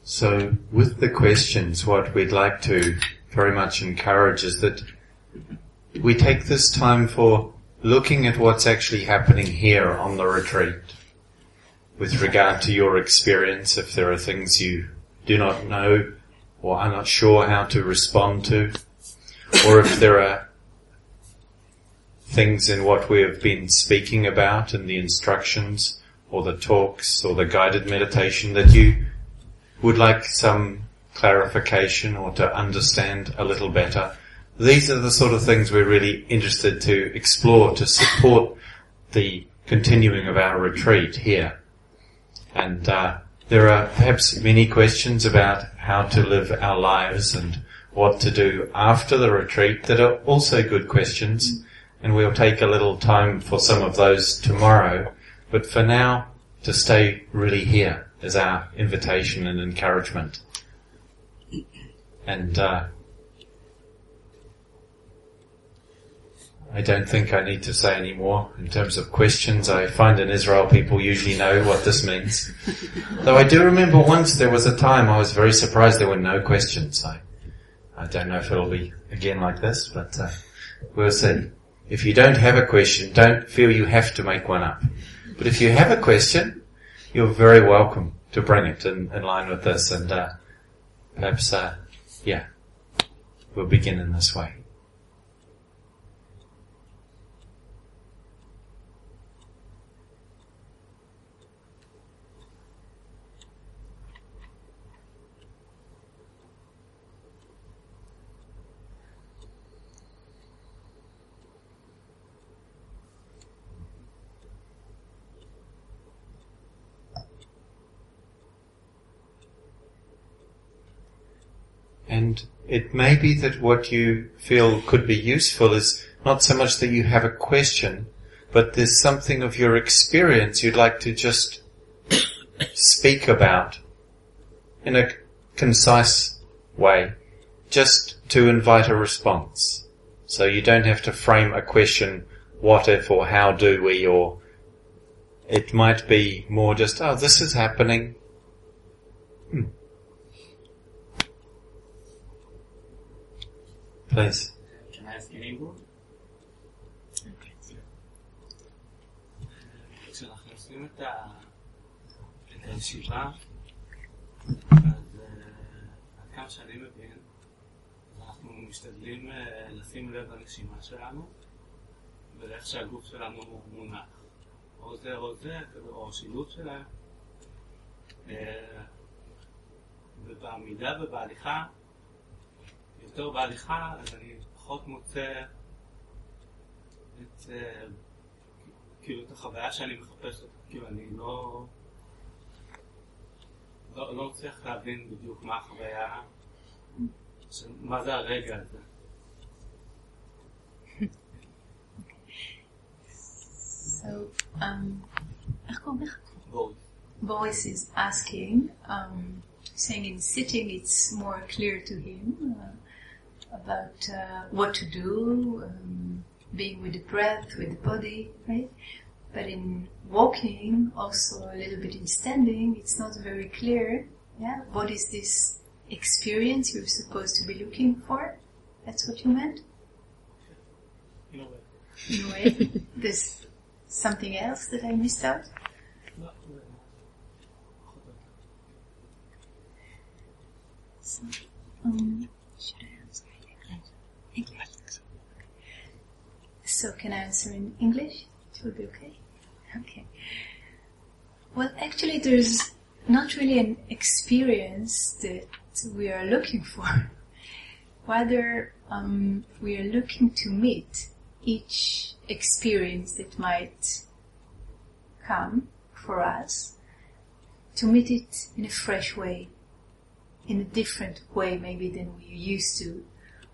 So with the questions, what we'd like to very much encourage is that we take this time for looking at what's actually happening here on the retreat with regard to your experience. If there are things you do not know or are not sure how to respond to, or if there are things in what we have been speaking about in the instructions or the talks or the guided meditation that you would like some clarification or to understand a little better. These are the sort of things we're really interested to explore to support the continuing of our retreat here. And there are perhaps many questions about how to live our lives and what to do after the retreat that are also good questions. And we'll take a little time for some of those tomorrow. But for now, to stay really here is our invitation and encouragement. And I don't think I need to say any more in terms of questions. I find in Israel people usually know what this means. Though I do remember once there was a time I was very surprised there were no questions. I don't know if it'll be again like this, but we'll see. If you don't have a question, don't feel you have to make one up. But if you have a question, you're very welcome to bring it in line with this, and perhaps, we'll begin in this way. And it may be that what you feel could be useful is not so much that you have a question, but there's something of your experience you'd like to just speak about in a concise way, just to invite a response. So you don't have to frame a question, what if or how do we, or it might be more just, oh, this is happening. Please. Can I ask in English? כשאנחנו עושים את הישיבה, אז עד כמה שאני מבין, אנחנו משתדלים לשים לב לנשימה שלנו, ולאיך שהגוף שלנו מונח. או זה או זה, או שילוב שלהם. ובעמידה ובהליכה, יותר בהליכה, אז אני פחות מוצא את, כאילו, את החוויה שאני מחפש אותה. כאילו, אני לא מצליח להבין בדיוק מה החוויה, מה זה הרגע הזה. So, Boris is asking, saying in sitting it's more clear to him about what to do, being with the breath, with the body, right? But in walking, also a little bit in standing, it's not very clear. Yeah, what is this experience you're supposed to be looking for? That's what you meant? In a way. In a way? There's something else that I missed out? So, should I answer in English? So can I answer in English? It will be okay? Okay. Well, actually there's not really an experience that we are looking for. Rather, we are looking to meet each experience that might come for us, to meet it in a fresh way, in a different way maybe than we're used to.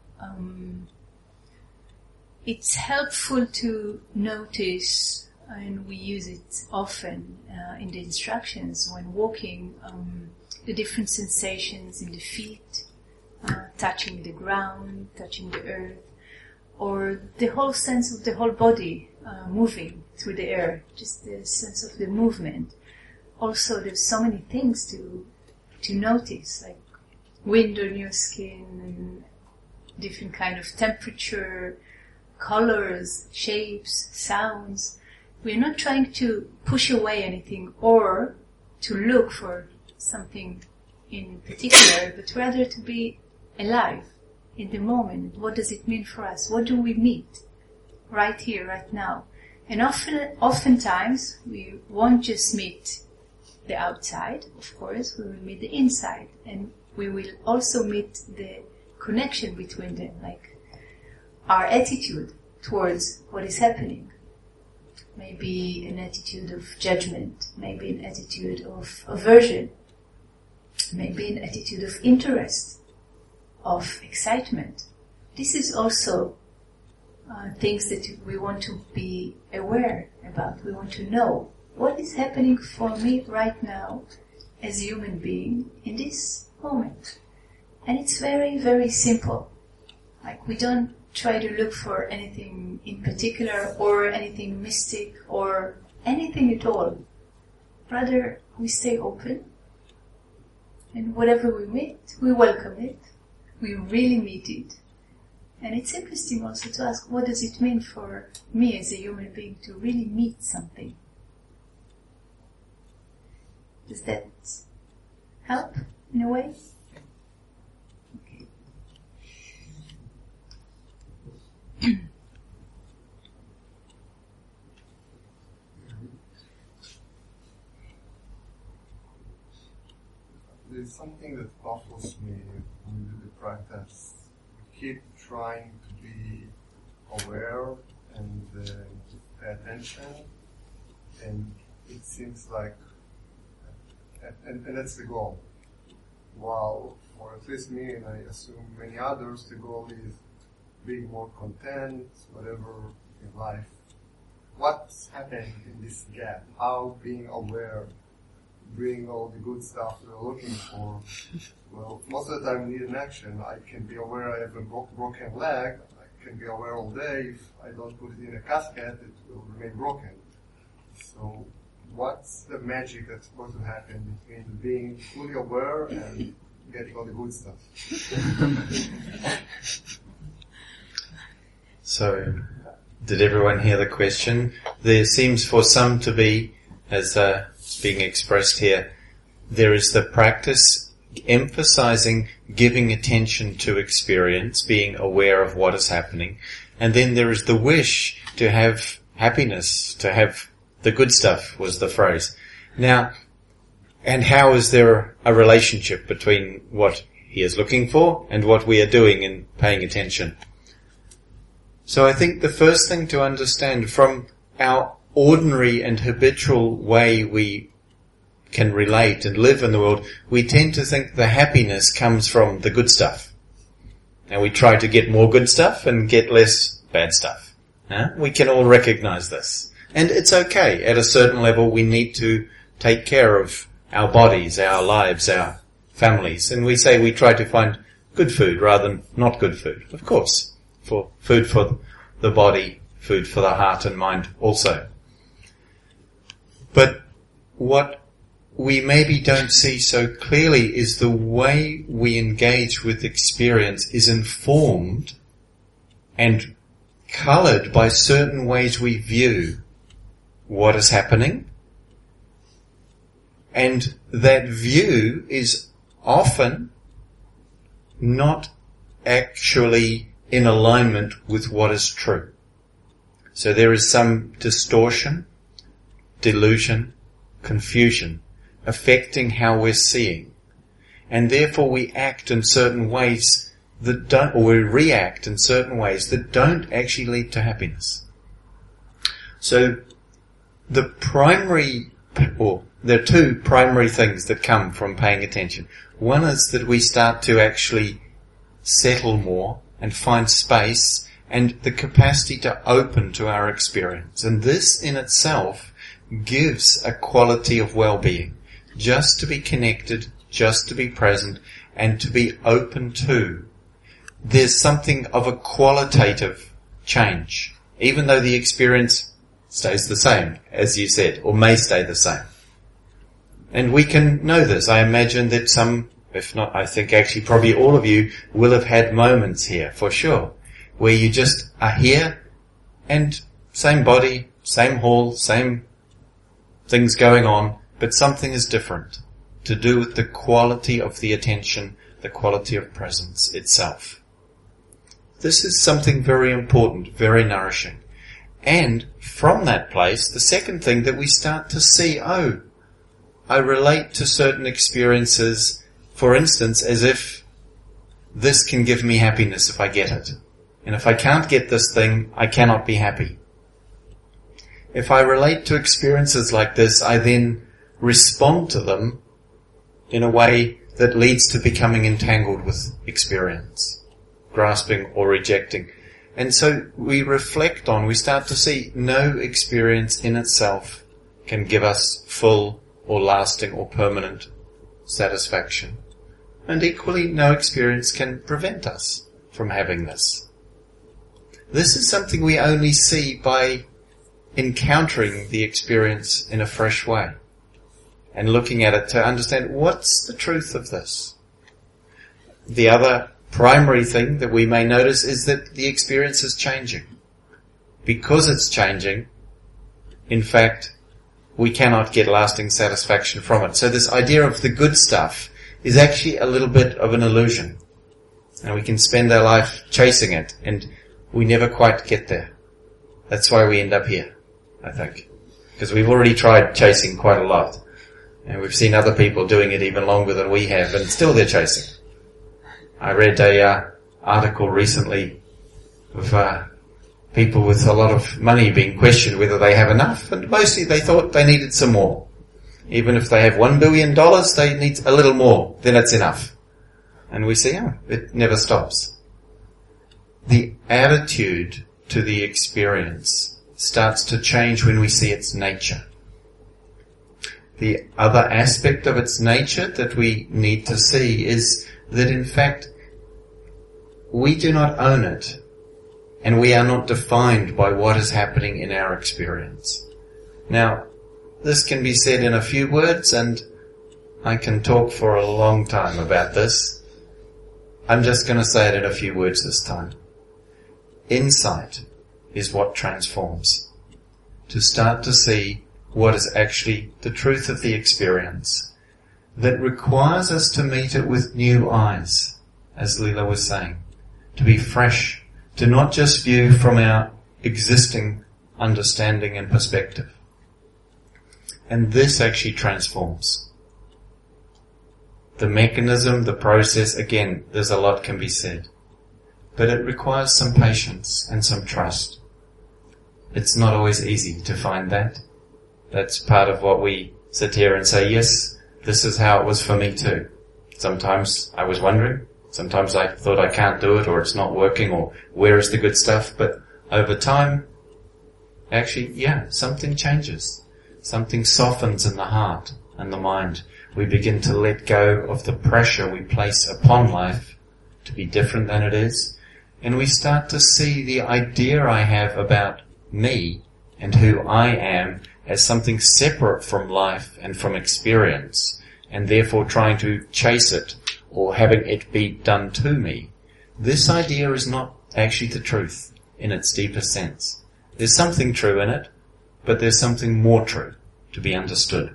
It's helpful to notice, and we use it often in the instructions when walking, the different sensations in the feet, touching the ground, touching the earth, or the whole sense of the whole body moving through the air, just the sense of the movement. Also, there's so many things to to notice, like wind on your skin and different kind of temperature, colors, shapes, sounds. We're not trying to push away anything or to look for something in particular, but rather to be alive in the moment. What does it mean for us? What do we meet right here, right now? And oftentimes we won't just meet the outside, of course, we will meet the inside, and we will also meet the connection between them, like our attitude towards what is happening. Maybe an attitude of judgment, maybe an attitude of aversion, maybe an attitude of interest, of excitement. This is also things that we want to be aware about. We want to know what is happening for me right now as a human being in this moment. And it's very, very simple. Like, we don't try to look for anything in particular or anything mystic or anything at all. Rather, we stay open, and whatever we meet, we welcome it. We really meet it. And it's interesting also to ask, what does it mean for me as a human being to really meet something? Does that help in a way? Okay. There's something that baffles me when we do the practice. We keep trying to be aware and pay attention, and it seems like, and that's the goal. While, for at least me, and I assume many others, the goal is being more content, whatever in life. What's happening in this gap? How being aware, bring all the good stuff we're looking for? Well, most of the time we need an action. I can be aware I have a broken leg. I can be aware all day. If I don't put it in a casket, it will remain broken. So what's the magic that's supposed to happen between being fully aware and getting all the good stuff? So, did everyone hear the question? There seems for some to be, as being expressed here, there is the practice emphasizing giving attention to experience, being aware of what is happening, and then there is the wish to have happiness, to have the good stuff, was the phrase. Now, and how is there a relationship between what he is looking for and what we are doing in paying attention? So I think the first thing to understand from our ordinary and habitual way we can relate and live in the world, we tend to think the happiness comes from the good stuff. And we try to get more good stuff and get less bad stuff. We can all recognize this. And it's okay. At a certain level, we need to take care of our bodies, our lives, our families. And we say we try to find good food rather than not good food. Of course, for food for the body, food for the heart and mind also. But what we maybe don't see so clearly is the way we engage with experience is informed and colored by certain ways we view what is happening. And that view is often not actually in alignment with what is true. So there is some distortion, delusion, confusion affecting how we're seeing. And therefore we act in certain ways that don't, or we react in certain ways that don't actually lead to happiness. So the primary, or there are two primary things that come from paying attention. One is that we start to actually settle more and find space and the capacity to open to our experience. And this in itself gives a quality of well-being. Just to be connected, just to be present, and to be open to. There's something of a qualitative change, even though the experience stays the same, as you said, or may stay the same. And we can know this. I imagine that some, if not, I think actually probably all of you will have had moments here, for sure, where you just are here and same body, same hall, same things going on, but something is different to do with the quality of the attention, the quality of presence itself. This is something very important, very nourishing. And from that place, the second thing that we start to see, oh, I relate to certain experiences, for instance, as if this can give me happiness if I get it. And if I can't get this thing, I cannot be happy. If I relate to experiences like this, I then respond to them in a way that leads to becoming entangled with experience, grasping or rejecting. And so we reflect on, we start to see no experience in itself can give us full or lasting or permanent satisfaction. And equally, no experience can prevent us from having this. This is something we only see by encountering the experience in a fresh way and looking at it to understand what's the truth of this. The other primary thing that we may notice is that the experience is changing. Because it's changing, in fact, we cannot get lasting satisfaction from it. So this idea of the good stuff is actually a little bit of an illusion. And we can spend our life chasing it, and we never quite get there. That's why we end up here, I think. Because we've already tried chasing quite a lot. And we've seen other people doing it even longer than we have, and still they're chasing. I read a article recently of people with a lot of money being questioned whether they have enough, and mostly they thought they needed some more. Even if they have $1 billion, they need a little more, then it's enough. And we see, oh, it never stops. The attitude to the experience starts to change when we see its nature. The other aspect of its nature that we need to see is that in fact we do not own it, and we are not defined by what is happening in our experience. Now, this can be said in a few words, and I can talk for a long time about this. I'm just going to say it in a few words this time. Insight is what transforms. To start to see what is actually the truth of the experience that requires us to meet it with new eyes, as Leela was saying, to be fresh, to not just view from our existing understanding and perspective. And this actually transforms. The mechanism, the process, again, there's a lot can be said. But it requires some patience and some trust. It's not always easy to find that. That's part of what we sit here and say, yes, this is how it was for me too. Sometimes I was wondering. Sometimes I thought I can't do it, or it's not working, or where is the good stuff? But over time, actually, yeah, something changes. Something softens in the heart and the mind. We begin to let go of the pressure we place upon life to be different than it is. And we start to see the idea I have about me and who I am as something separate from life and from experience, and therefore trying to chase it or having it be done to me. This idea is not actually the truth in its deeper sense. There's something true in it, but there's something more true to be understood.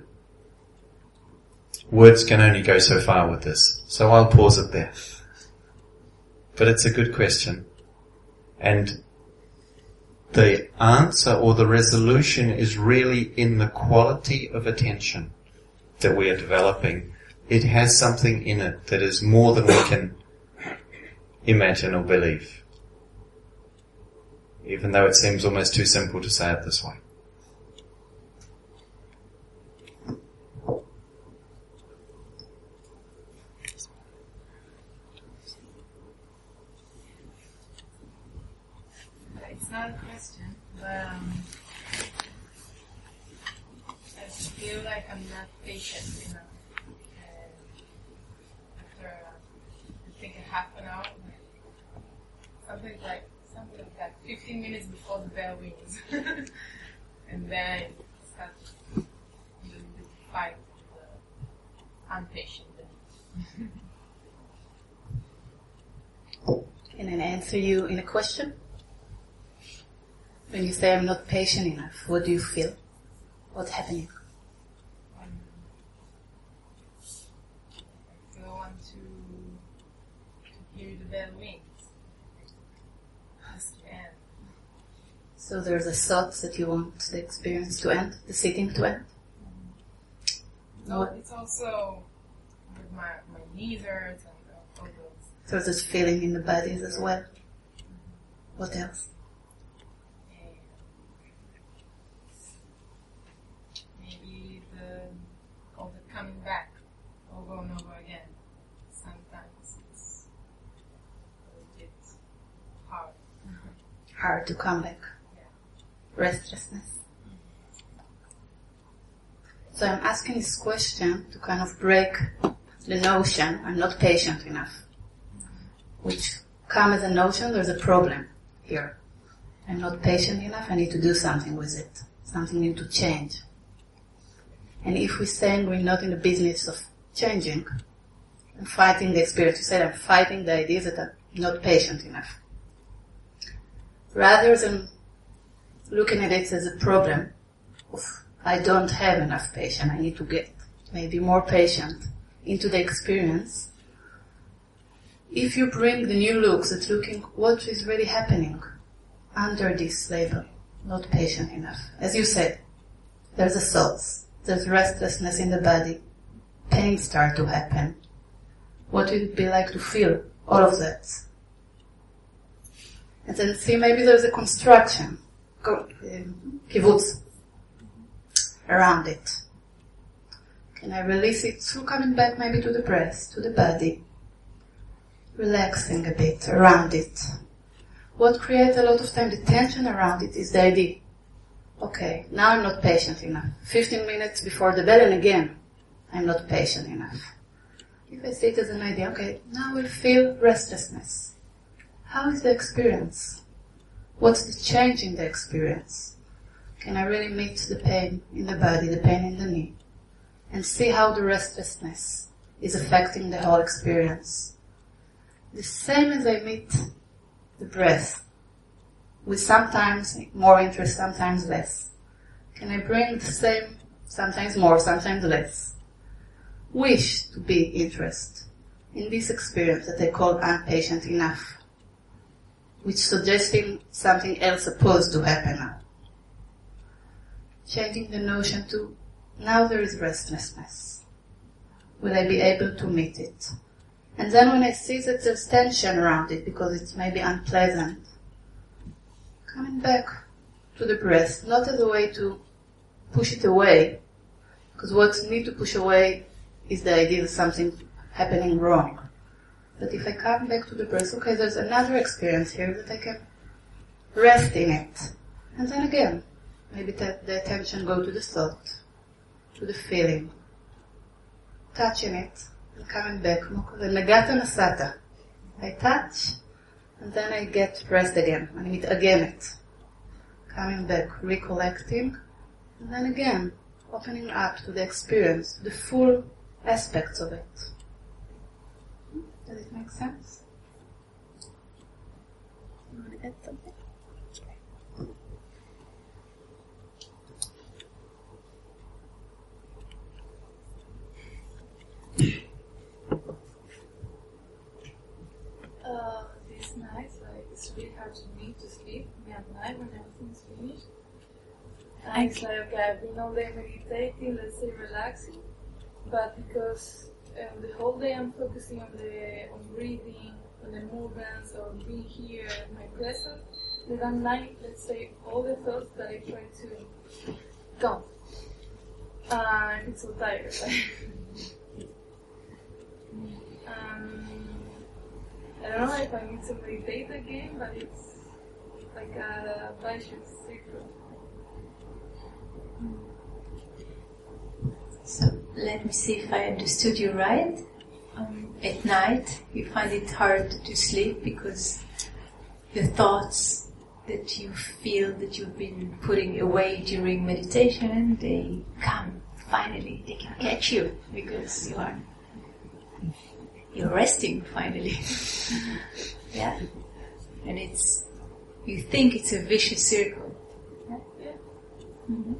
Words can only go so far with this, so I'll pause it there. But it's a good question. And the answer or the resolution is really in the quality of attention that we are developing. It has something in it that is more than we can imagine or believe, even though it seems almost too simple to say it this way. It's not a question, but I feel like I'm not patient enough. After I think a half an hour, something like that, 15 minutes before the bell rings, and then I start to fight Can I answer you in a question? When you say I'm not patient enough, what do you feel? What's happening? I don't want to hear the bell ring. Has to end. So there's a thought that you want the experience to end, the sitting to end? No, it's also with my knee hurts and all those. So there's feeling in the bodies as well. What else? Maybe all the coming back over and over again. Sometimes it's a bit hard. Hard to come back. Yeah. Restlessness. So I'm asking this question to kind of break the notion I'm not patient enough, which comes as a notion there's a problem here. I'm not patient enough, I need to do something with it. Something needs to change. And if we're saying we're not in the business of changing, I'm fighting the experience. You said I'm fighting the idea that I'm not patient enough. Rather than looking at it as a problem of I don't have enough patience, I need to get maybe more patient into the experience. If you bring the new looks at looking what is really happening under this label, not patient enough. As you said, there's a thoughts, there's restlessness in the body, pain start to happen. What would it be like to feel all of that? And then see maybe there's a construction, kibbutz, around it. Can I release it through coming back maybe to the breath, to the body, relaxing a bit around it. What creates a lot of time the tension around it is the idea. Okay, now I'm not patient enough. 15 minutes before the bell and again, I'm not patient enough. If I see it as an idea, okay, now I feel restlessness. How is the experience? What's the change in the experience? Can I really meet the pain in the body, the pain in the knee, and see how the restlessness is affecting the whole experience? The same as I meet the breath, with sometimes more interest, sometimes less. Can I bring the same, sometimes more, sometimes less, wish to be interest in this experience that I call impatient enough, which suggesting something else supposed to happen now. Changing the notion to, now there is restlessness. Will I be able to meet it? And then when I see that there's tension around it, because it's maybe unpleasant, coming back to the breath, not as a way to push it away, because what I need to push away is the idea of something happening wrong. But if I come back to the breath, okay, there's another experience here that I can rest in it. And then again, maybe the attention go to the thought, to the feeling, touching it, and coming back. Nagata nasata. I touch, and then I get rest again. I meet again it. Coming back, recollecting, and then again, opening up to the experience, the full aspects of it. Does it make sense? You want to add something? These nights, like, it's really hard for me to sleep at night when everything's finished. And it's like, okay, I've been all day meditating, let's say relaxing, but because the whole day I'm focusing on breathing, on the movements, on being here, my presence, then at night, let's say, all the thoughts that I try to gone. I'm so tired. I don't know if I need to meditate again, but it's like a vicious cycle. So let me see if I understood you right. At night, you find it hard to sleep because the thoughts that you feel that you've been putting away during meditation, they come finally. They can catch you because you are you're resting finally. Yeah? And you think it's a vicious circle. Yeah? Mm-hmm.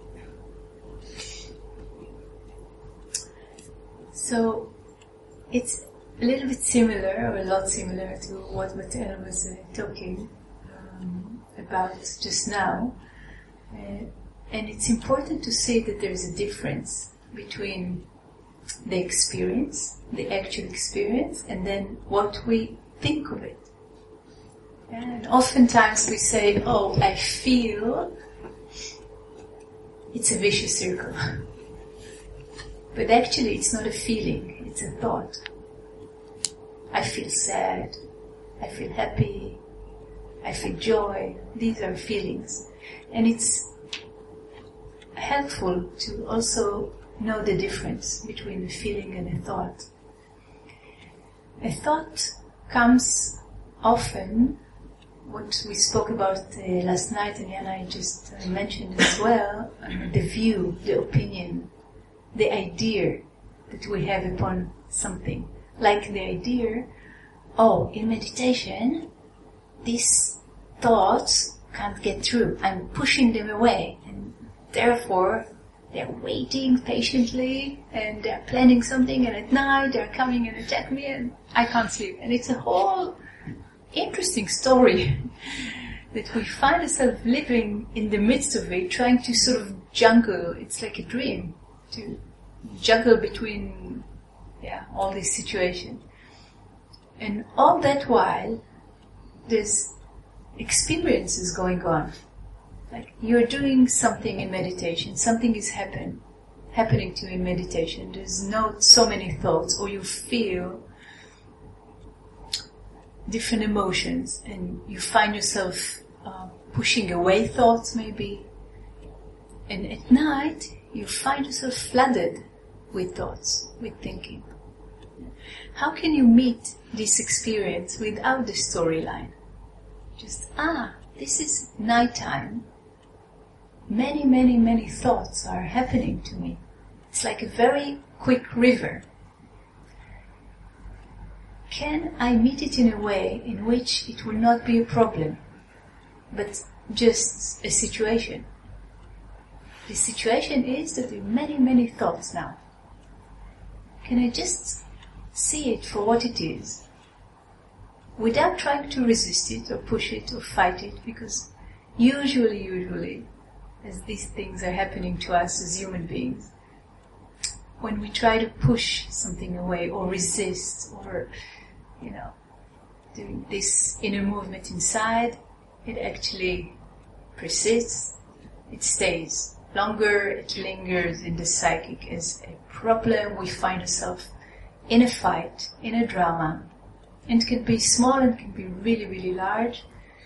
So, it's a little bit similar, or a lot similar to what Mattel was talking about just now. And it's important to say that there is a difference between the experience, the actual experience, and then what we think of it. And oftentimes we say, oh, I feel, it's a vicious circle. But actually it's not a feeling, it's a thought. I feel sad, I feel happy, I feel joy. These are feelings. And it's helpful to also know the difference between a feeling and a thought. A thought comes often, what we spoke about last night, and Yana just mentioned as well, the view, the opinion, the idea that we have upon something. Like the idea, oh, in meditation, these thoughts can't get through. I'm pushing them away. And therefore, they're waiting patiently and they're planning something, and at night they're coming and attack me and I can't sleep. And it's a whole interesting story that we find ourselves living in the midst of it, trying to sort of juggle. It's like a dream to juggle between all these situations. And all that while, there's experiences going on. Like you're doing something in meditation, something is happening to you in meditation. There's not so many thoughts, or you feel different emotions, and you find yourself pushing away thoughts maybe. And at night, you find yourself flooded with thoughts, with thinking. How can you meet this experience without the storyline? Just, this is nighttime. Many, many, many thoughts are happening to me. It's like a very quick river. Can I meet it in a way in which it will not be a problem, but just a situation? The situation is that there are many, many thoughts now. Can I just see it for what it is, without trying to resist it or push it or fight it? Because usually, as these things are happening to us as human beings, when we try to push something away or resist or, doing this inner movement inside, it actually persists, it stays longer, it lingers in the psychic as a problem. We find ourselves in a fight, in a drama, and it can be small and it can be really, really large,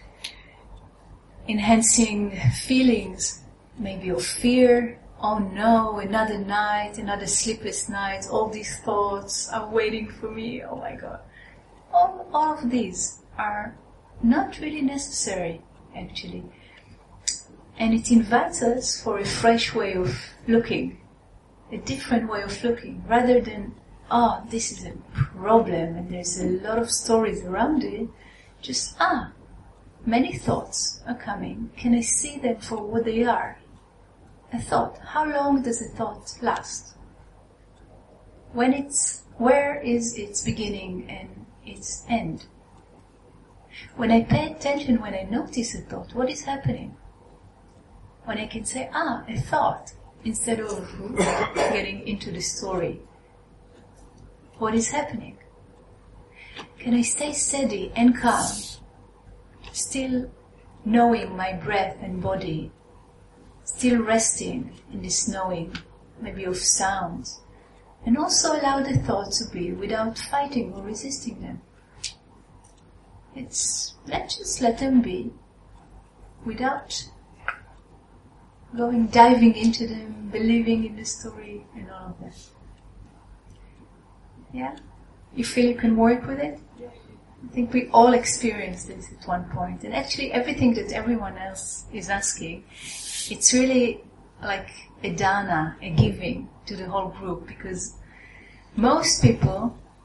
enhancing feelings maybe of fear. Oh no, another night, another sleepless night, all these thoughts are waiting for me, oh my God. All of these are not really necessary, actually. And it invites us for a fresh way of looking, a different way of looking, rather than, this is a problem and there's a lot of stories around it. Just, many thoughts are coming. Can I see them for what they are? A thought. How long does a thought last? Where is its beginning and its end? When I pay attention, when I notice a thought, what is happening? When I can say, a thought, instead of getting into the story. What is happening? Can I stay steady and calm, still knowing my breath and body, still resting in this knowing, maybe of sounds, and also allow the thoughts to be without fighting or resisting them? Let's just let them be, without diving into them, believing in the story and all of that. Yeah? You feel you can work with it? I think we all experience this at one point. And actually everything that everyone else is asking, it's really like a dana, a giving to the whole group, because most people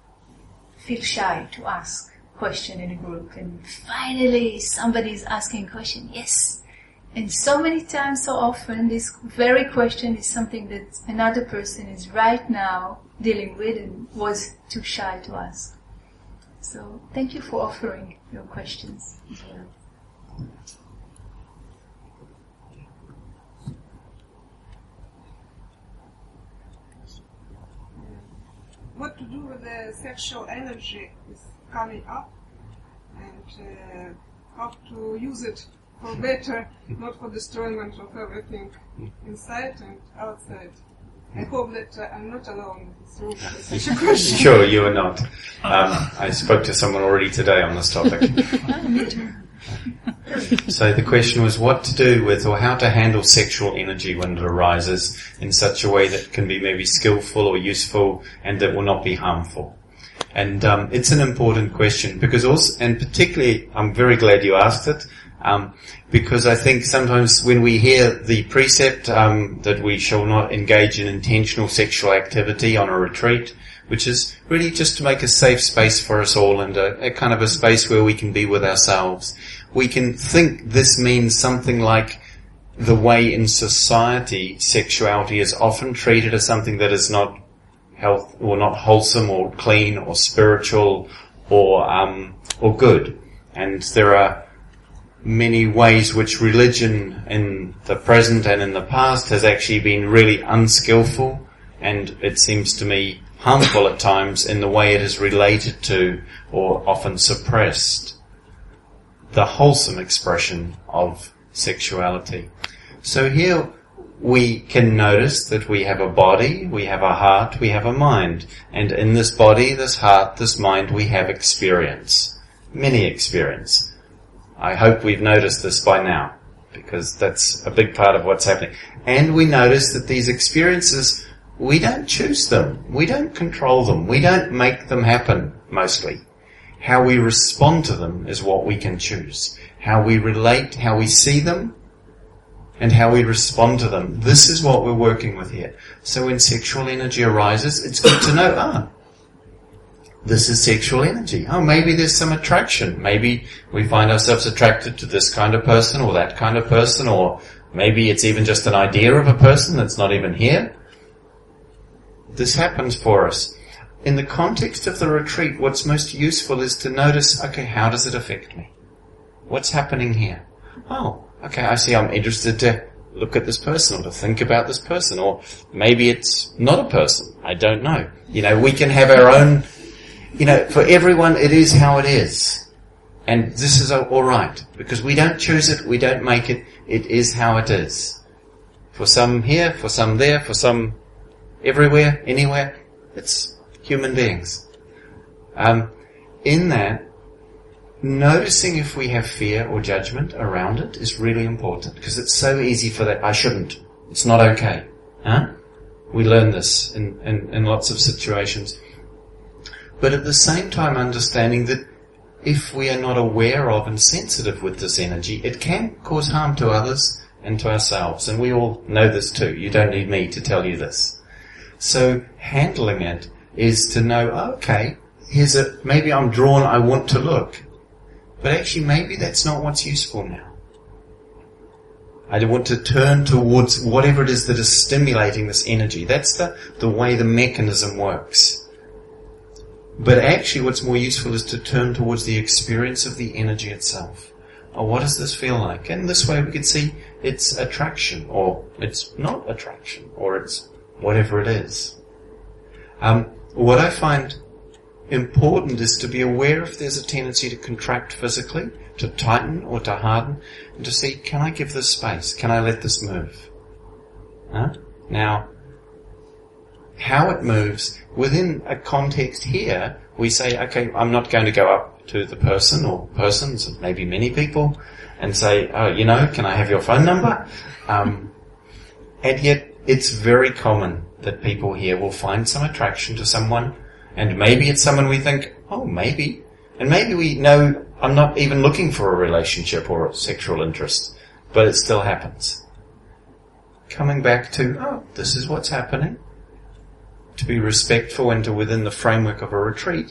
feel shy to ask question in a group, and finally somebody is asking a question. Yes. And so many times, so often, this very question is something that another person is right now dealing with and was too shy to ask. So thank you for offering your questions as well. What to do with the sexual energy is coming up, and how to use it for better, not for destroyment of everything inside and outside. I hope that I'm not alone in this room with such a question. Sure, you are not. I spoke to someone already today on this topic. So the question was what to do with or how to handle sexual energy when it arises in such a way that can be maybe skillful or useful and that will not be harmful. And it's an important question because also, and particularly I'm very glad you asked it, because I think sometimes when we hear the precept that we shall not engage in intentional sexual activity on a retreat, which is really just to make a safe space for us all and a kind of a space where we can be with ourselves, we can think this means something like the way in society sexuality is often treated as something that is not health or not wholesome or clean or spiritual or good. And there are many ways which religion in the present and in the past has actually been really unskillful, and it seems to me harmful at times in the way it is related to or often suppressed the wholesome expression of sexuality. So here we can notice that we have a body, we have a heart, we have a mind, and in this body, this heart, this mind, we have experience, many experience. I hope we've noticed this by now, because that's a big part of what's happening. And we notice that these experiences, we don't choose them. We don't control them. We don't make them happen, mostly. How we respond to them is what we can choose. How we relate, how we see them, and how we respond to them. This is what we're working with here. So when sexual energy arises, it's good to know, this is sexual energy. Oh, maybe there's some attraction. Maybe we find ourselves attracted to this kind of person or that kind of person, or maybe it's even just an idea of a person that's not even here. This happens for us. In the context of the retreat, what's most useful is to notice, okay, how does it affect me? What's happening here? Oh, okay, I see I'm interested to look at this person or to think about this person, or maybe it's not a person. I don't know. We can have our own, for everyone it is how it is. And this is alright, because we don't choose it, we don't make it, it is how it is. For some here, for some there, for some everywhere, anywhere, it's human beings. In that, noticing if we have fear or judgment around it is really important, because it's so easy for that, I shouldn't, it's not okay. We learn this in lots of situations. But at the same time understanding that if we are not aware of and sensitive with this energy, it can cause harm to others and to ourselves. And we all know this too. You don't need me to tell you this. So handling it is to know, okay, maybe I'm drawn, I want to look. But actually maybe that's not what's useful now. I want to turn towards whatever it is that is stimulating this energy. That's the way the mechanism works. But actually what's more useful is to turn towards the experience of the energy itself. Oh, what does this feel like? And this way we can see it's attraction, or it's not attraction, or it's whatever it is. What I find important is to be aware if there's a tendency to contract physically, to tighten or to harden, and to see, can I give this space? Can I let this move? Now, how it moves, within a context here, we say, okay, I'm not going to go up to the person or persons, maybe many people, and say, can I have your phone number? And yet, it's very common that people here will find some attraction to someone, and maybe it's someone we think, oh, maybe. And maybe we know I'm not even looking for a relationship or a sexual interest, but it still happens. Coming back to, this is what's happening. To be respectful and to, within the framework of a retreat,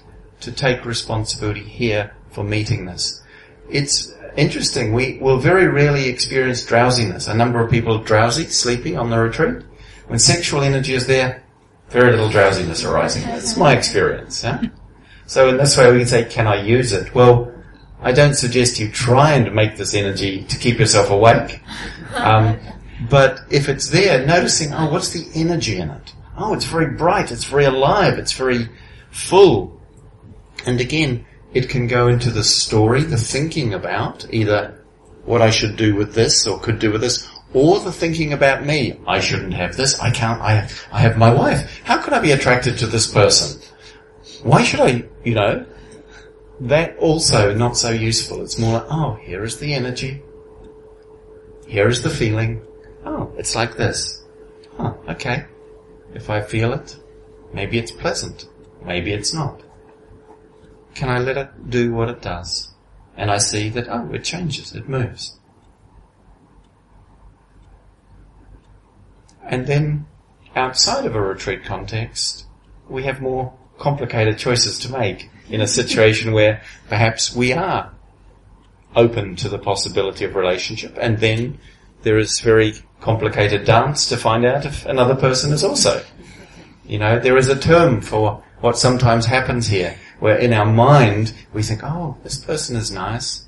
to take responsibility here for meeting this. It's interesting. We will very rarely experience drowsiness. A number of people are drowsy, sleepy on the retreat. When sexual energy is there, very little drowsiness arising. That's my experience. Yeah? So in this way we can say, can I use it? Well, I don't suggest you try and make this energy to keep yourself awake. But if it's there, noticing, what's the energy in it? Oh, it's very bright, it's very alive, it's very full. And again, it can go into the story, the thinking about either what I should do with this or could do with this, or the thinking about me. I shouldn't have this, I can't, I have my wife. How could I be attracted to this person? Why should I, that also not so useful. It's more like, here is the energy. Here is the feeling. It's like this. Okay. If I feel it, maybe it's pleasant. Maybe it's not. Can I let it do what it does? And I see that, it changes, it moves. And then, outside of a retreat context, we have more complicated choices to make in a situation where perhaps we are open to the possibility of relationship, and then there is very complicated dance to find out if another person is also. There is a term for what sometimes happens here, where in our mind we think, this person is nice.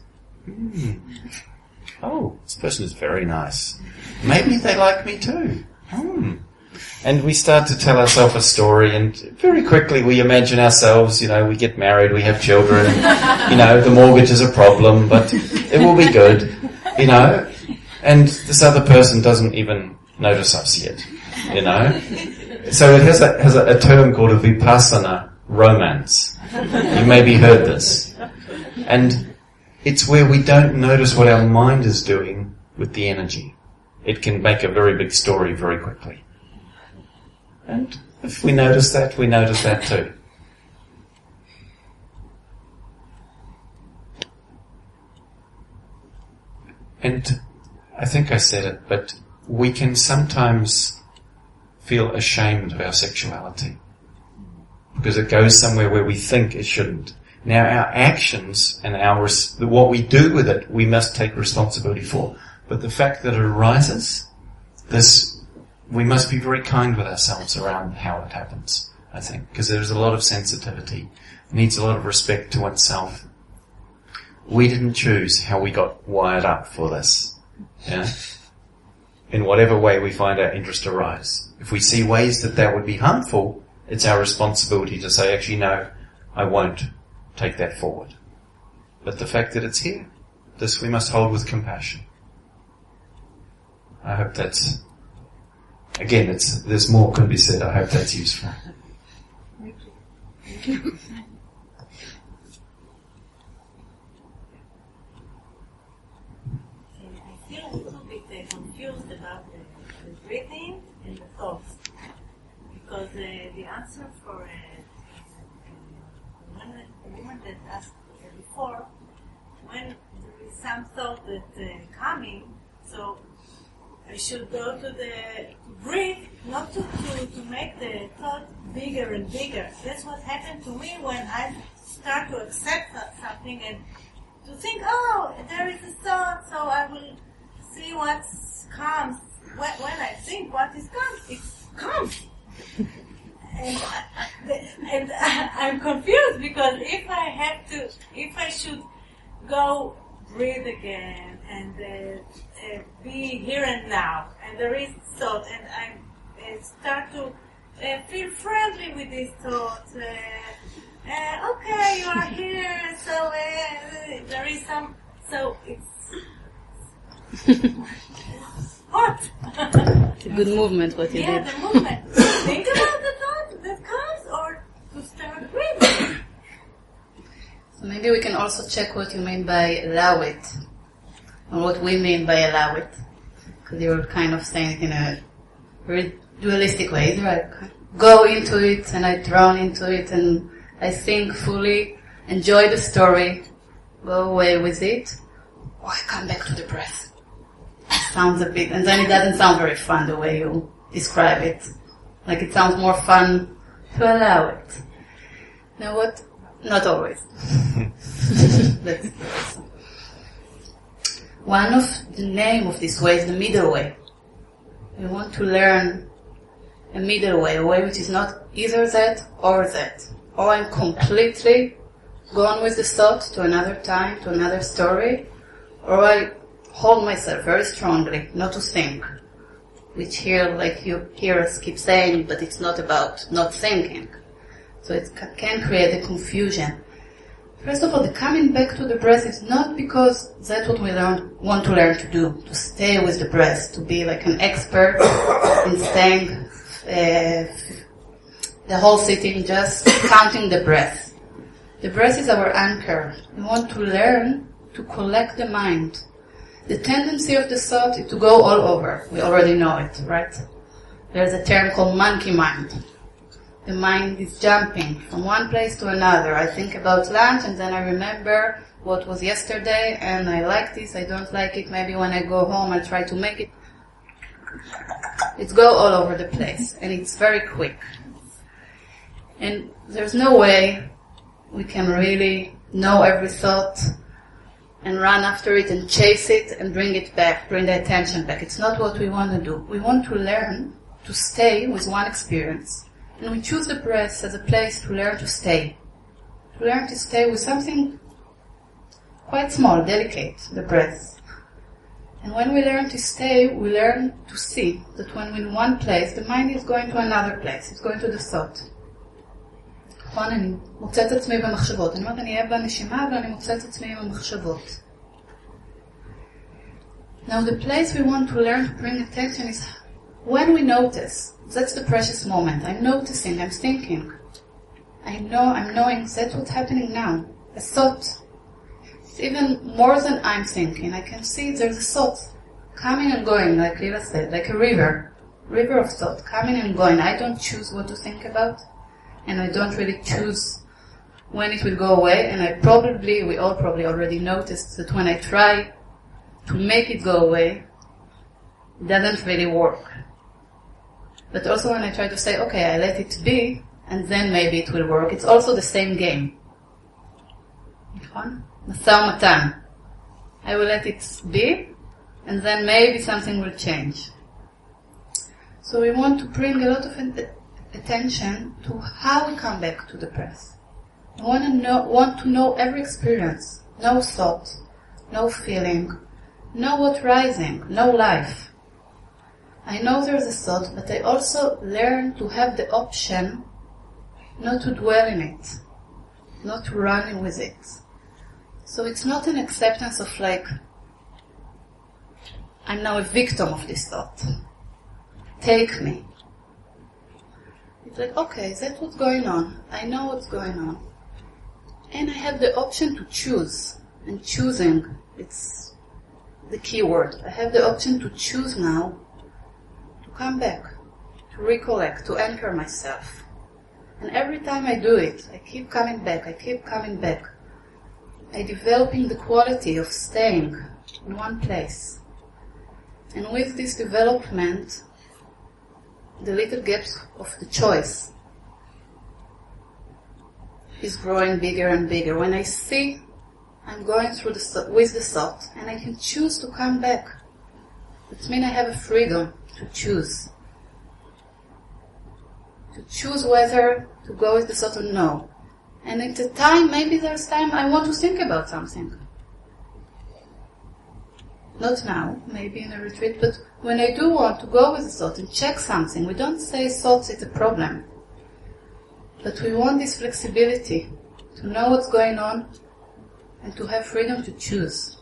This person is very nice. Maybe they like me too. And we start to tell ourselves a story, and very quickly we imagine ourselves, we get married, we have children, the mortgage is a problem, but it will be good, and this other person doesn't even notice us yet, So it has a term called a vipassana romance. You maybe heard this. And it's where we don't notice what our mind is doing with the energy. It can make a very big story very quickly. And if we notice that, we notice that too. And I think I said it, but we can sometimes feel ashamed of our sexuality because it goes somewhere where we think it shouldn't. Now our actions and what we do with it, we must take responsibility for. But the fact that it arises, we must be very kind with ourselves around how it happens, I think, because there's a lot of sensitivity. It needs a lot of respect to oneself. We didn't choose how we got wired up for this. Yeah? In whatever way we find our interest arise. If we see ways that would be harmful, it's our responsibility to say, actually, no, I won't take that forward. But the fact that it's here, this we must hold with compassion. I hope that's, again, there's more can be said. I hope that's useful. I feel a little bit confused about the breathing and the thoughts. Because the answer for the woman that asked before, when there is some thought that coming, so I should go to breathe, not to make the thought bigger and bigger. That's what happened to me when I start to accept something and to think, there is a thought, so I will see what comes. When I think what is comes, it comes. And I'm confused because if I should go breathe again and be here and now, and there is thought, and I start to feel friendly with this thought. Okay, you are here, so there is some. So it's what? It's a good movement. What you did. Yeah, the movement. Think about the thought that comes, or to start breathing. So maybe we can also check what you mean by allow it, or what we mean by allow it, because you were kind of saying it in a very dualistic way, right? Go into it, and I drown into it, and I think fully, enjoy the story, go away with it, or I come back to the breath. Sounds a bit, and then it doesn't sound very fun the way you describe it. Like it sounds more fun to allow it. Now what Not always. One of the name of this way is the middle way. We want to learn a middle way, a way which is not either that or that. Or I'm completely gone with the thought to another time, to another story, or I hold myself very strongly not to think, which here, like you hear us keep saying, but it's not about not thinking. So it can create a confusion. First of all, the coming back to the breath is not because that's what we want to learn to do, to stay with the breath, to be like an expert in staying the whole sitting just counting the breath. The breath is our anchor. We want to learn to collect the mind. The tendency of the thought is to go all over. We already know it, right? There's a term called monkey mind. The mind is jumping from one place to another. I think about lunch and then I remember what was yesterday and I like this, I don't like it. Maybe when I go home I'll try to make it. It's go all over the place and it's very quick. And there's no way we can really know every thought and run after it and chase it and bring it back, bring the attention back. It's not what we want to do. We want to learn to stay with one experience. And we choose the breath as a place to learn to stay. To learn to stay with something quite small, delicate, the breath. And when we learn to stay, we learn to see that when we're in one place, the mind is going to another place. It's going to the thought. נכון, אני מוצאת עצמי במחשבות. אני אומרת, אני אהיה בנשימה, אבל אני מוצאת עצמי במחשבות. Now the place we want to learn to bring attention is when we notice. That's the precious moment. I'm noticing, I'm thinking. I'm knowing that's what's happening now. A thought. It's even more than I'm thinking. I can see there's a thought coming and going, like Lila said, like a river. River of thought, coming and going. I don't choose what to think about. And I don't really choose when it will go away. And we all probably already noticed that when I try to make it go away, it doesn't really work. But also when I try to say, okay, I let it be, and then maybe it will work, it's also the same game. משא ומתן. I will let it be, and then maybe something will change. So we want to bring a lot of attention to how we come back to the breath. We want to know every experience, no thought, no feeling, no what rising, no life. I know there's a thought, but I also learn to have the option not to dwell in it, not to run with it. So it's not an acceptance of like, I'm now a victim of this thought. Take me. It's like, okay, that's what's going on. I know what's going on. And I have the option to choose. And choosing, it's the key word. I have the option to choose now to come back, to recollect, to anchor myself. And every time I do it, I keep coming back. I'm developing the quality of staying in one place. And with this development, the little gaps of the choice is growing bigger and bigger. When I see I'm going through with the thought and I can choose to come back, it means I have a freedom to choose. To choose whether to go with the thought or no. And at the time, maybe there's time I want to think about something. Not now, maybe in a retreat, but when I do want to go with the thought and check something, we don't say thoughts is a problem. But we want this flexibility to know what's going on and to have freedom to choose.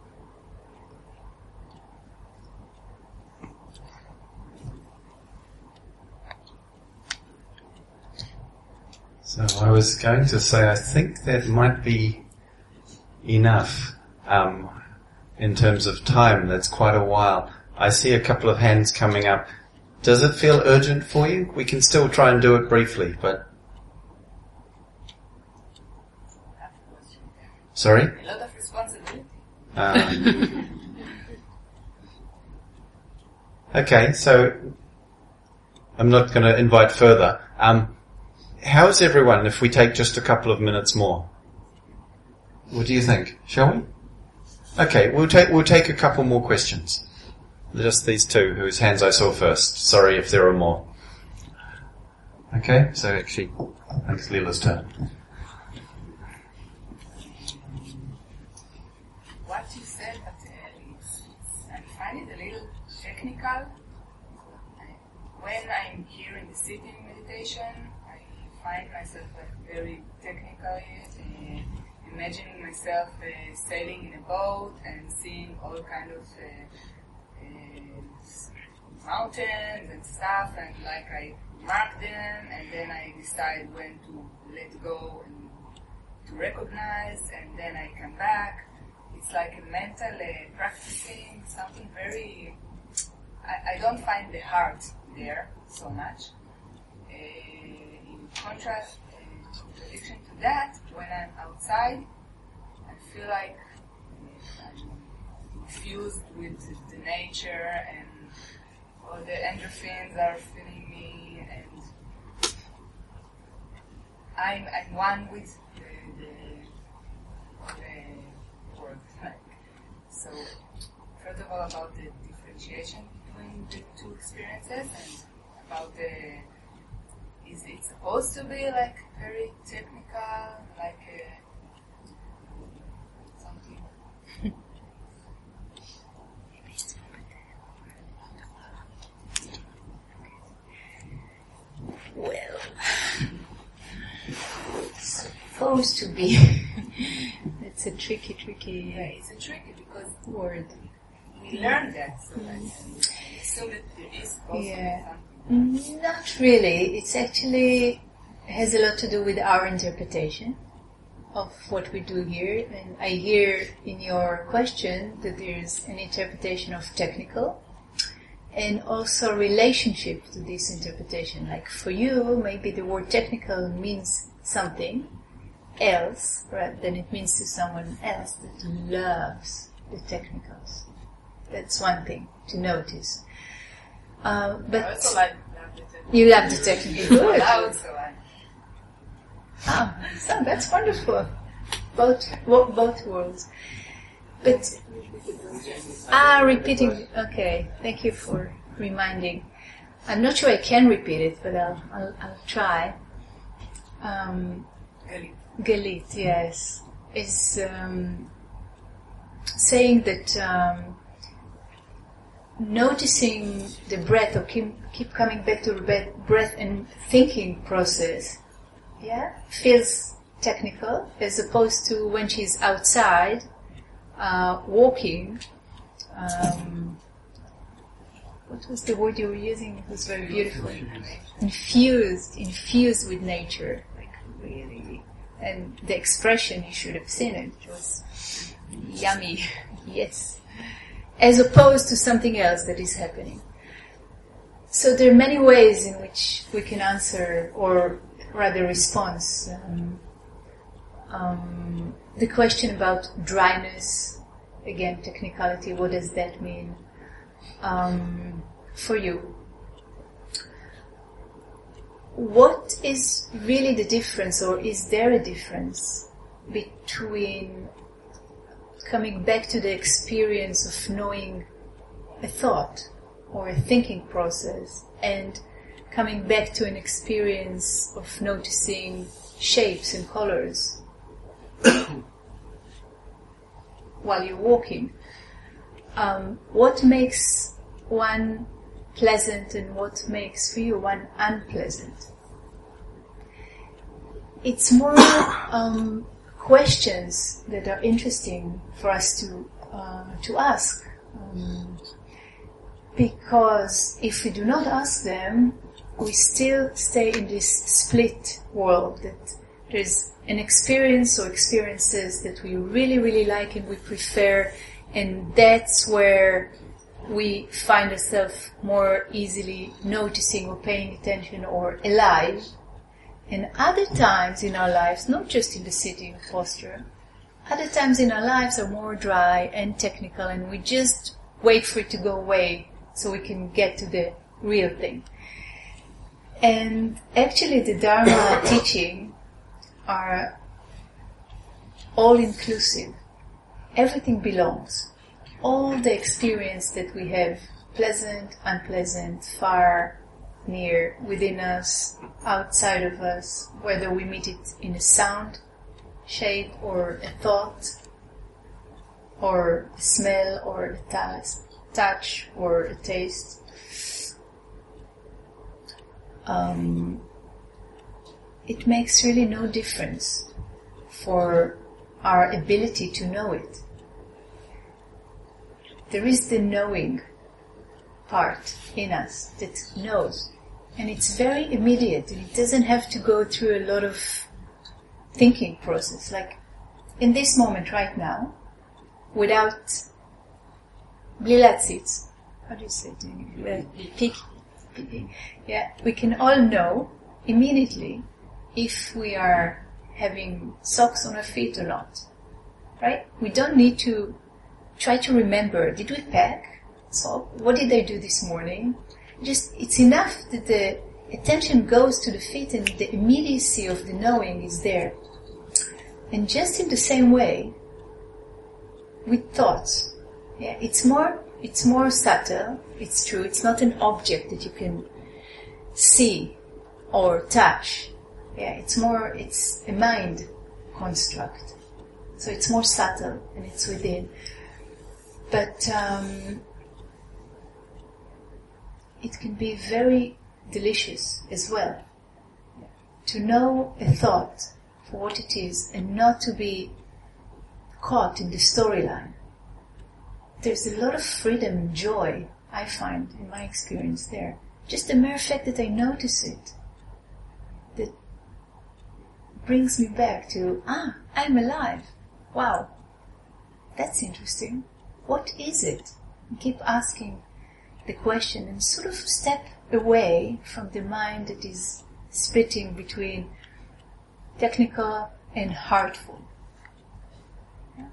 So I was going to say, I think that might be enough in terms of time. That's quite a while. I see a couple of hands coming up. Does it feel urgent for you? We can still try and do it briefly, but... Sorry? A lot of responsibility. Okay, so I'm not going to invite further. how's everyone if we take just a couple of minutes more? What do you think? Shall we? Okay, we'll take a couple more questions. Just these two whose hands I saw first. Sorry if there are more. Okay, so actually, I think it's Leela's turn. What you said, but I find it a little technical. When I'm here in the sitting meditation, I find myself very technically imagining myself sailing in a boat and seeing all kind of mountains and stuff, and like I mark them, and then I decide when to let go and to recognize, and then I come back. It's like a mental practicing something very. I don't find the heart there so much. In contrast, contradiction to that, when I'm outside, I feel like I'm infused with the nature, and all the endorphins are filling me, and I'm one with the world. So, first of all, about the differentiation between the two experiences, and about is it supposed to be like very technical, like something? Well, supposed to be. It's a tricky. It's a tricky because word. we learn that, so I assume that there is supposed to be something. Not really. It's actually has a lot to do with our interpretation of what we do here. And I hear in your question that there's an interpretation of technical and also relationship to this interpretation. Like for you, maybe the word technical means something else, right, than it means to someone else that loves the technicals. That's one thing to notice. But I also like the technical. You love the technical. Good. I also like. So that's wonderful. Both worlds. But repeating. Okay, thank you for reminding. I'm not sure I can repeat it, but I'll try. Galit, yes, is saying that noticing the breath, or keep coming back to the breath and thinking process, feels technical, as opposed to when she's outside walking. What was the word you were using? It was very beautiful. Infused with nature, like really. And the expression, you should have seen it. It was yummy, yes. As opposed to something else that is happening. So there are many ways in which we can answer, or rather response, the question about dryness. Again, technicality, what does that mean for you? What is really the difference, or is there a difference between coming back to the experience of knowing a thought or a thinking process and coming back to an experience of noticing shapes and colors while you're walking? What makes one pleasant and what makes for you one unpleasant? It's more questions that are interesting for us to ask, because if we do not ask them, we still stay in this split world, that there's an experience or experiences that we really, really like and we prefer, and that's where we find ourselves more easily noticing or paying attention or alive. And other times in our lives, not just in the sitting posture, other times in our lives are more dry and technical, and we just wait for it to go away so we can get to the real thing. And actually the Dharma teaching are all-inclusive. Everything belongs. All the experience that we have, pleasant, unpleasant, far, near, within us, outside of us, whether we meet it in a sound, shape, or a thought, or a smell, or a touch, or a taste. It makes really no difference for our ability to know it. There is the knowing part in us that knows, and it's very immediate, and it doesn't have to go through a lot of thinking process. Like in this moment right now, without bli latzitz, how do you say it in English? Yeah, we can all know immediately if we are having socks on our feet or not, right? We don't need to try to remember, did we pack sock? What did I do this morning? Just, it's enough that the attention goes to the feet and the immediacy of the knowing is there. And just in the same way, with thoughts, yeah, it's more subtle, it's true, it's not an object that you can see or touch. Yeah, it's a mind construct. So it's more subtle and it's within. But it can be very delicious as well. To know a thought for what it is and not to be caught in the storyline. There's a lot of freedom and joy, I find, in my experience there. Just the mere fact that I notice it, that brings me back to, I'm alive. Wow, that's interesting. What is it? And keep asking the question and sort of step away from the mind that is splitting between technical and heartful. Yeah?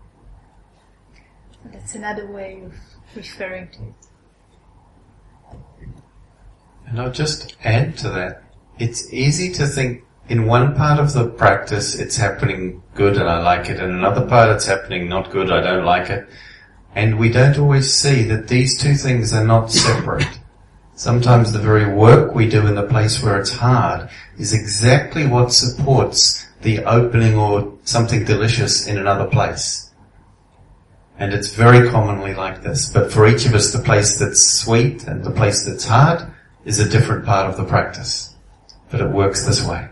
So that's another way of referring to it. And I'll just add to that. It's easy to think in one part of the practice it's happening good and I like it, and another part it's happening not good, I don't like it. And we don't always see that these two things are not separate. Sometimes the very work we do in the place where it's hard is exactly what supports the opening or something delicious in another place. And it's very commonly like this. But for each of us, the place that's sweet and the place that's hard is a different part of the practice. But it works this way.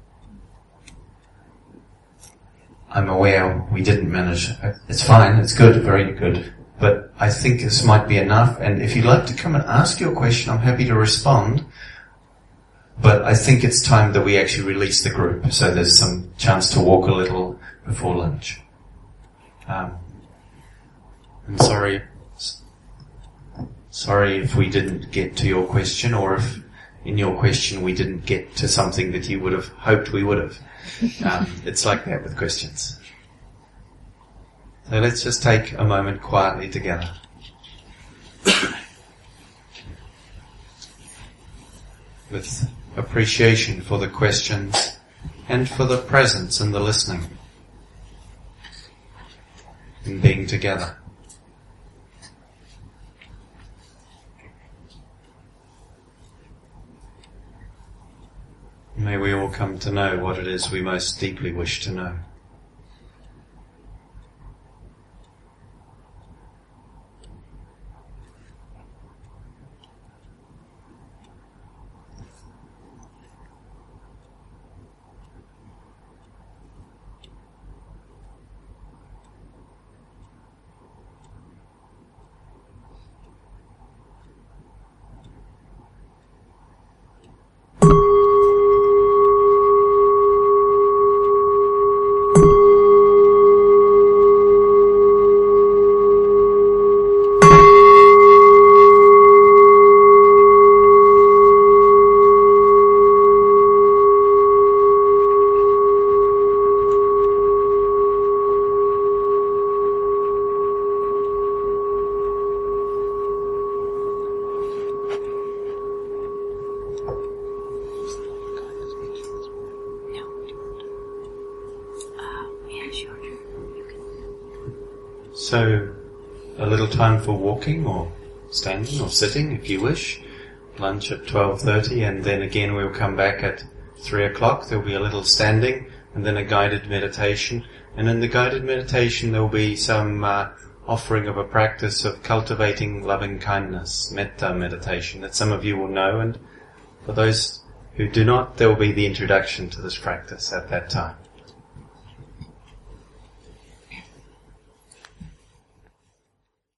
I'm aware we didn't manage. It's fine, it's good, very good. But I think this might be enough, and if you'd like to come and ask your question, I'm happy to respond. But I think it's time that we actually release the group, so there's some chance to walk a little before lunch. I'm sorry if we didn't get to your question, or if in your question we didn't get to something that you would have hoped we would have. It's like that with questions. So let's just take a moment quietly together. With appreciation for the questions and for the presence and the listening and being together. May we all come to know what it is we most deeply wish to know. So, a little time for walking or standing or sitting if you wish. Lunch at 12:30, and then again we'll come back at 3 o'clock. There'll be a little standing and then a guided meditation. And in the guided meditation there'll be some offering of a practice of cultivating loving kindness, metta meditation, that some of you will know, and for those who do not, there will be the introduction to this practice at that time.